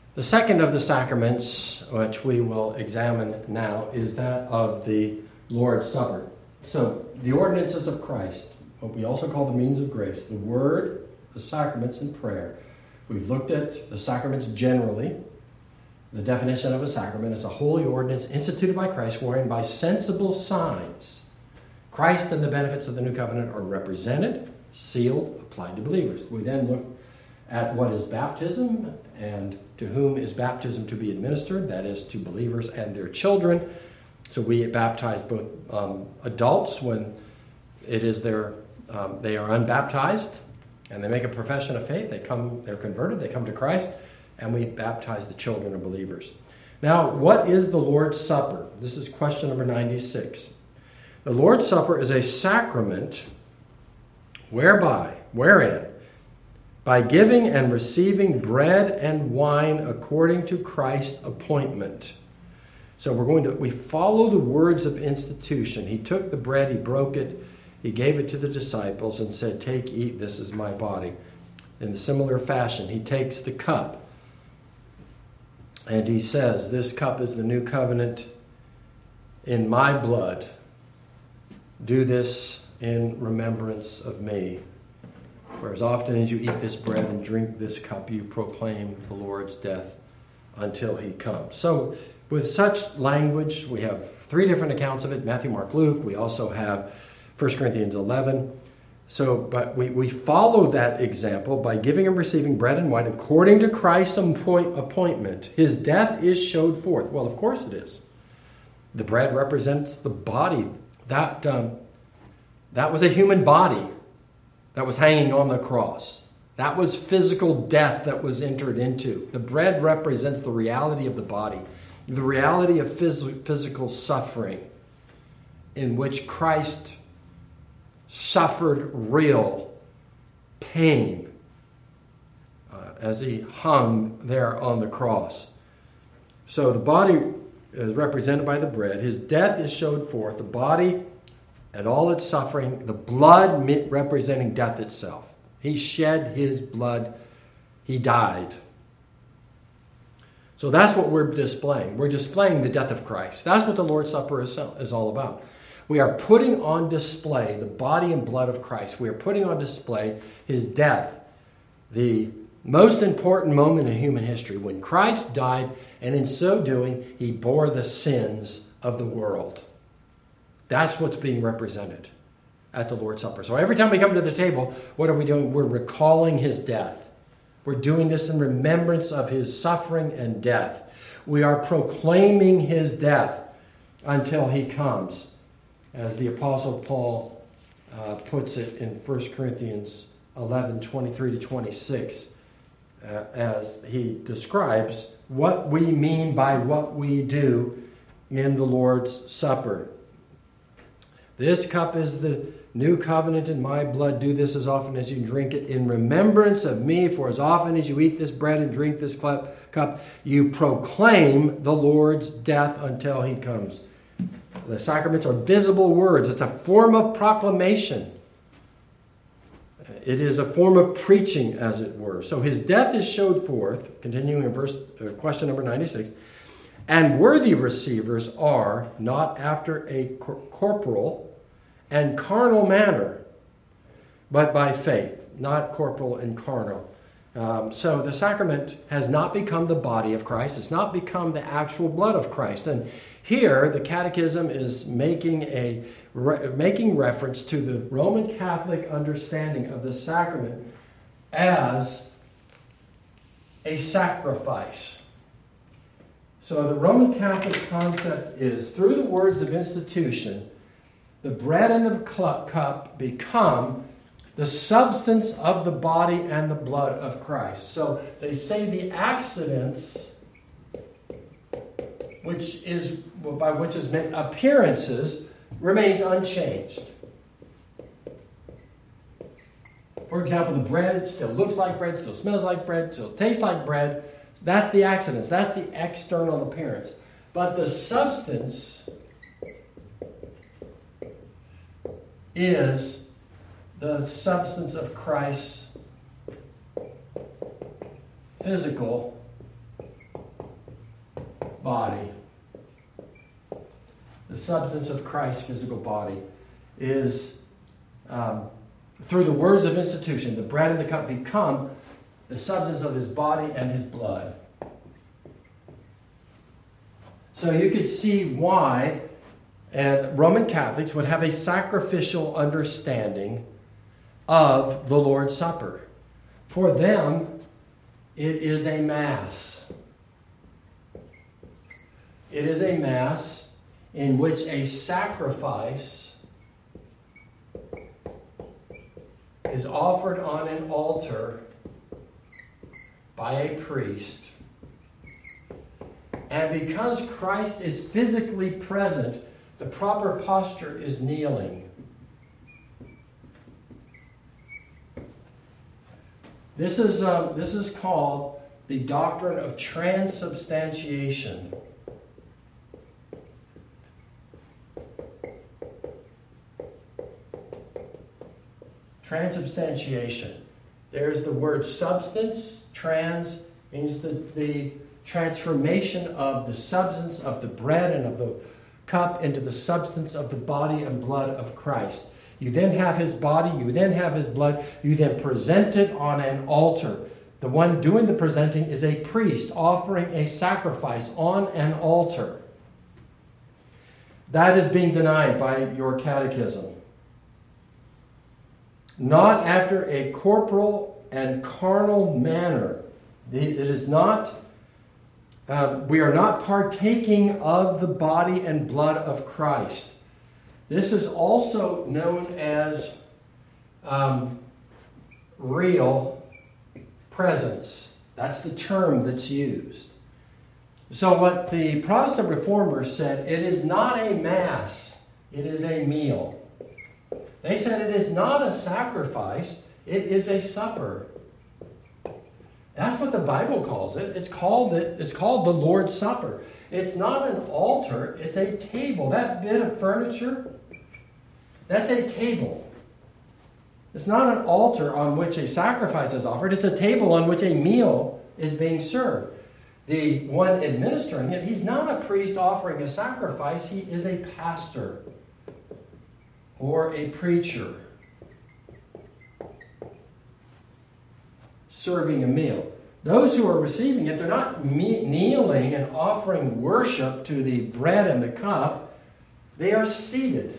The second of the sacraments, which we will examine now, is that of the Lord's Supper. So, the ordinances of Christ, what we also call the means of grace, the Word, the sacraments, and prayer. We've looked at the sacraments generally. The definition of a sacrament is a holy ordinance instituted by Christ, wherein by sensible signs Christ and the benefits of the new covenant are represented, sealed, applied to believers. We then look at what is baptism and to whom is baptism to be administered, that is, to believers and their children. So we baptize both adults when it is they are unbaptized and they make a profession of faith. They're converted, they come to Christ, and we baptize the children of believers. Now, what is the Lord's Supper? This is question number 96. The Lord's Supper is a sacrament wherein, by giving and receiving bread and wine according to Christ's appointment. So we follow the words of institution. He took the bread, he broke it, he gave it to the disciples and said, "Take, eat, this is my body." In a similar fashion, he takes the cup and he says, "This cup is the new covenant in my blood. Do this in remembrance of me. For as often as you eat this bread and drink this cup, you proclaim the Lord's death until he comes." So with such language, we have three different accounts of it, Matthew, Mark, Luke. We also have 1 Corinthians 11. But we follow that example by giving and receiving bread and wine according to Christ's appointment. His death is showed forth. Well, of course it is. The bread represents the body. That was a human body that was hanging on the cross. That was physical death that was entered into. The bread represents the reality of the body, the reality of physical suffering in which Christ suffered real pain as he hung there on the cross. So the body is represented by the bread. His death is showed forth. The body and all its suffering. The blood representing death itself. He shed his blood. He died. So that's what we're displaying. We're displaying the death of Christ. That's what the Lord's Supper is all about. We are putting on display the body and blood of Christ. We are putting on display his death, the most important moment in human history, when Christ died, and in so doing, he bore the sins of the world. That's what's being represented at the Lord's Supper. So every time we come to the table, what are we doing? We're recalling his death. We're doing this in remembrance of his suffering and death. We are proclaiming his death until he comes. As the Apostle Paul puts it in 1 Corinthians 11, 23 to 26, as he describes what we mean by what we do in the Lord's Supper. "This cup is the new covenant in my blood. Do this as often as you drink it in remembrance of me. For as often as you eat this bread and drink this cup, you proclaim the Lord's death until he comes." The sacraments are visible words. It's a form of proclamation. It is a form of preaching, as it were. So his death is showed forth, continuing in question number 96, and worthy receivers are not after a corporal and carnal manner, but by faith, not corporal and carnal. So the sacrament has not become the body of Christ. It's not become the actual blood of Christ. And here, the Catechism is making reference to the Roman Catholic understanding of the sacrament as a sacrifice. So the Roman Catholic concept is, through the words of institution, the bread and the cup become the substance of the body and the blood of Christ. So they say the accidents, which is meant appearances, remains unchanged. For example, the bread still looks like bread, still smells like bread, still tastes like bread. That's the accidents. That's the external appearance. But the substance is the substance of Christ's physical body, the substance of Christ's physical body, is through the words of institution, the bread and the cup become the substance of his body and his blood. So you could see why Roman Catholics would have a sacrificial understanding of the Lord's Supper. For them, it is a Mass. It is a Mass in which a sacrifice is offered on an altar by a priest. And because Christ is physically present, the proper posture is kneeling. This is called the doctrine of transubstantiation. Transubstantiation. There's the word substance. Trans means the transformation of the substance of the bread and of the cup into the substance of the body and blood of Christ. You then have his body, you then have his blood, you then present it on an altar. The one doing the presenting is a priest offering a sacrifice on an altar. That is being denied by your catechism. Not after a corporal and carnal manner. It is not, we are not partaking of the body and blood of Christ. This is also known as real presence. That's the term that's used. So what the Protestant Reformers said, it is not a Mass, it is a meal. They said it is not a sacrifice, it is a supper. That's what the Bible calls it. It's called the Lord's Supper. It's not an altar, it's a table. That bit of furniture, that's a table. It's not an altar on which a sacrifice is offered. It's a table on which a meal is being served. The one administering it, he's not a priest offering a sacrifice. He is a pastor or a preacher serving a meal. Those who are receiving it, they're not kneeling and offering worship to the bread and the cup. They are seated.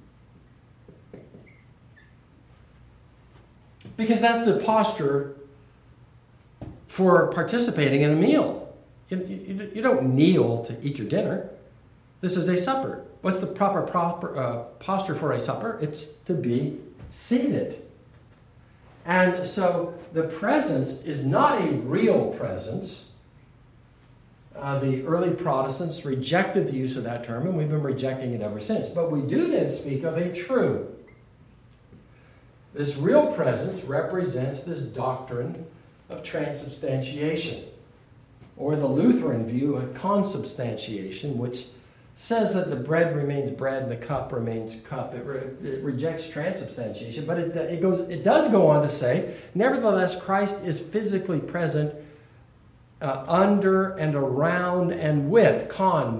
Because that's the posture for participating in a meal. You don't kneel to eat your dinner. This is a supper. What's the proper posture for a supper? It's to be seated. And so the presence is not a real presence. The early Protestants rejected the use of that term, and we've been rejecting it ever since. But we do then speak of a true. This real presence represents this doctrine of transubstantiation, or the Lutheran view of consubstantiation, which says that the bread remains bread and the cup remains cup. It rejects transubstantiation, but it does go on to say, nevertheless, Christ is physically present under and around and with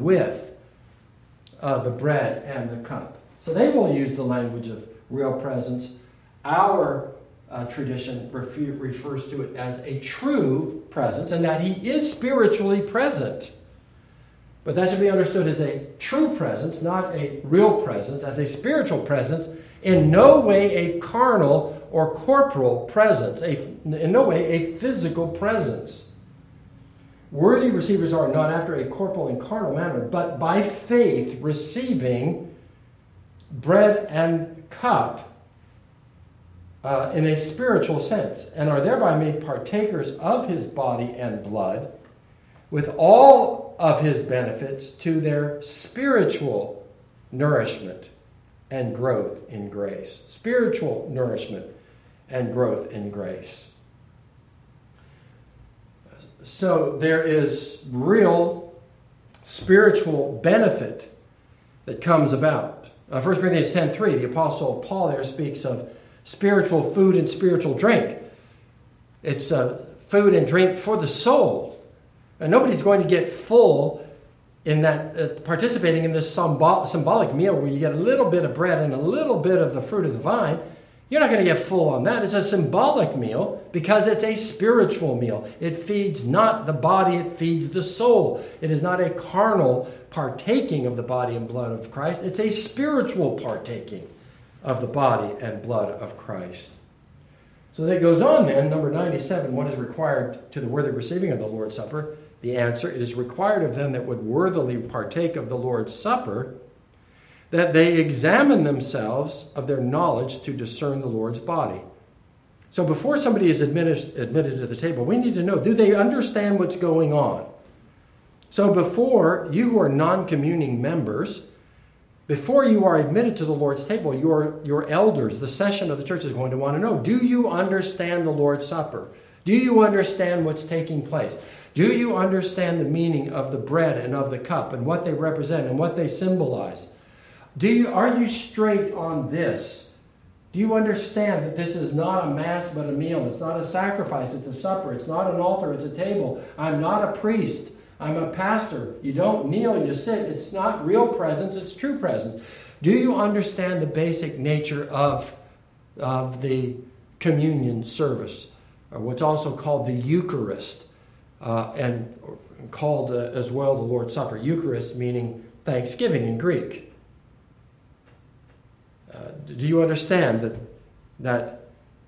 the bread and the cup. So they will use the language of real presence. Our tradition refers to it as a true presence, and that he is spiritually present. But that should be understood as a true presence, not a real presence, as a spiritual presence, in no way a carnal or corporal presence, in no way a physical presence. Worthy receivers are not after a corporal and carnal manner, but by faith receiving bread and cup in a spiritual sense, and are thereby made partakers of his body and blood, with all of his benefits to their spiritual nourishment and growth in grace. Spiritual nourishment and growth in grace. So there is real spiritual benefit that comes about. 1 Corinthians 10:3, the Apostle Paul there speaks of spiritual food and spiritual drink. It's food and drink for the soul. And nobody's going to get full in that participating in this symbolic meal where you get a little bit of bread and a little bit of the fruit of the vine, you're not going to get full on that. It's a symbolic meal because it's a spiritual meal. It feeds not the body, it feeds the soul. It is not a carnal partaking of the body and blood of Christ. It's a spiritual partaking of the body and blood of Christ. So that goes on then, number 97, what is required to the worthy receiving of the Lord's Supper? The answer, it is required of them that would worthily partake of the Lord's Supper that they examine themselves of their knowledge to discern the Lord's body. So before somebody is admitted to the table, we need to know, do they understand what's going on? So before you who are non-communing members, before you are admitted to the Lord's table, your elders, the session of the church is going to want to know, do you understand the Lord's Supper? Do you understand what's taking place? Do you understand the meaning of the bread and of the cup and what they represent and what they symbolize? Are you straight on this? Do you understand that this is not a mass but a meal? It's not a sacrifice, it's a supper. It's not an altar, it's a table. I'm not a priest. I'm a pastor. You don't kneel, you sit. It's not real presence, it's true presence. Do you understand the basic nature of the communion service, or what's also called the Eucharist, and called as well the Lord's Supper? Eucharist meaning thanksgiving in Greek. Do you understand that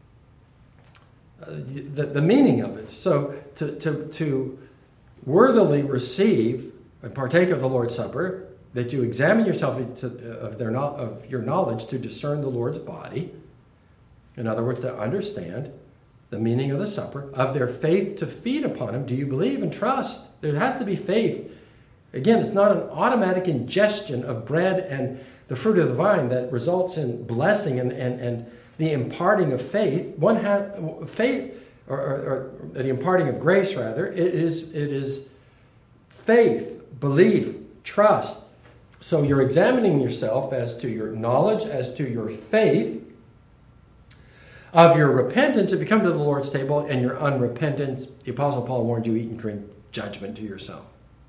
the meaning of it? So to worthily receive and partake of the Lord's Supper, that you examine yourself of your knowledge to discern the Lord's body. In other words, to understand the meaning of the supper, of their faith to feed upon him. Do you believe and trust? There has to be faith. Again, it's not an automatic ingestion of bread and the fruit of the vine that results in blessing and the imparting of faith. One has faith, or the imparting of grace, rather. It is faith, belief, trust. So you're examining yourself as to your knowledge, as to your faith, of your repentance if you come to the Lord's table, and your unrepentance. The Apostle Paul warned you, eat and drink judgment to yourself.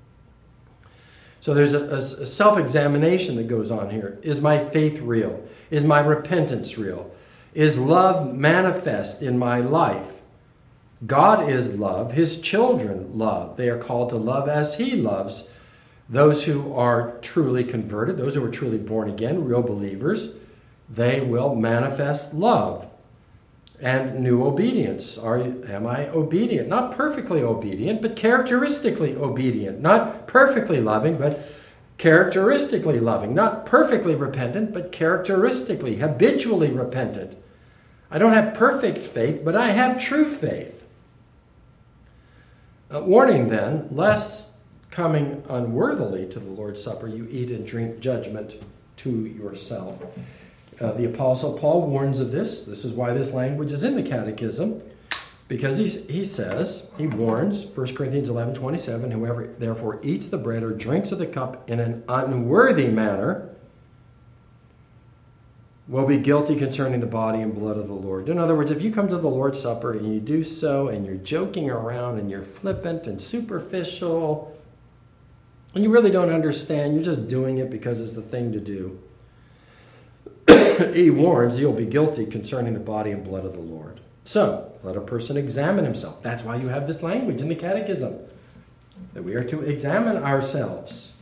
So there's a self-examination that goes on here. Is my faith real? Is my repentance real? Is love manifest in my life? God is love. His children love. They are called to love as he loves. Those who are truly converted, those who are truly born again, real believers, they will manifest love and new obedience. Am I obedient? Not perfectly obedient, but characteristically obedient. Not perfectly loving, but characteristically loving. Not perfectly repentant, but characteristically, habitually repentant. I don't have perfect faith, but I have true faith. Warning then, lest coming unworthily to the Lord's Supper, you eat and drink judgment to yourself. The Apostle Paul warns of this. This is why this language is in the Catechism, because he warns, 1 Corinthians 11:27, whoever therefore eats the bread or drinks of the cup in an unworthy manner will be guilty concerning the body and blood of the Lord. In other words, if you come to the Lord's Supper and you do so and you're joking around and you're flippant and superficial and you really don't understand, you're just doing it because it's the thing to do, he warns you'll be guilty concerning the body and blood of the Lord. So, let a person examine himself. That's why you have this language in the Catechism, that we are to examine ourselves.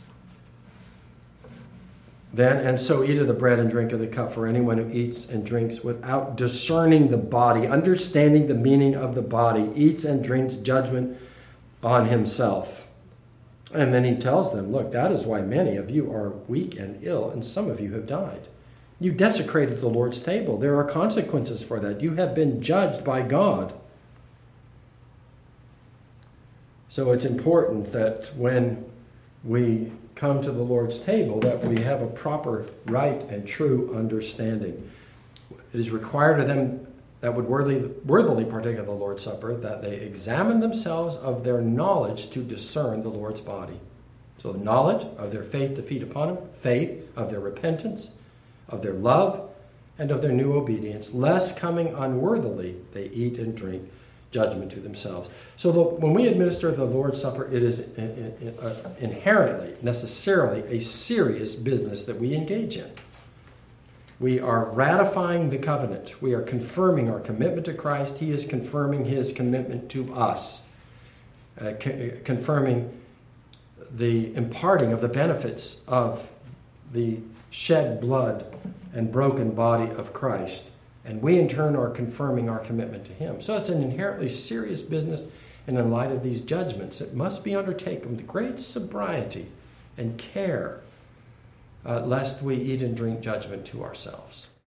Then, and so eat of the bread and drink of the cup, for anyone who eats and drinks without discerning the body, understanding the meaning of the body, eats and drinks judgment on himself. And then he tells them, look, that is why many of you are weak and ill, and some of you have died. You desecrated the Lord's table. There are consequences for that. You have been judged by God. So it's important that when we come to the Lord's table, that we have a proper, right, and true understanding. It is required of them that would worthily partake of the Lord's Supper that they examine themselves of their knowledge to discern the Lord's body. So the knowledge of their faith to feed upon him, faith of their repentance, of their love, and of their new obedience, lest coming unworthily they eat and drink judgment to themselves. So when we administer the Lord's Supper, it is inherently, necessarily, a serious business that we engage in. We are ratifying the covenant. We are confirming our commitment to Christ. He is confirming his commitment to us, confirming the imparting of the benefits of the shed blood and broken body of Christ. And we in turn are confirming our commitment to him. So it's an inherently serious business, and in light of these judgments, it must be undertaken with great sobriety and care, lest we eat and drink judgment to ourselves.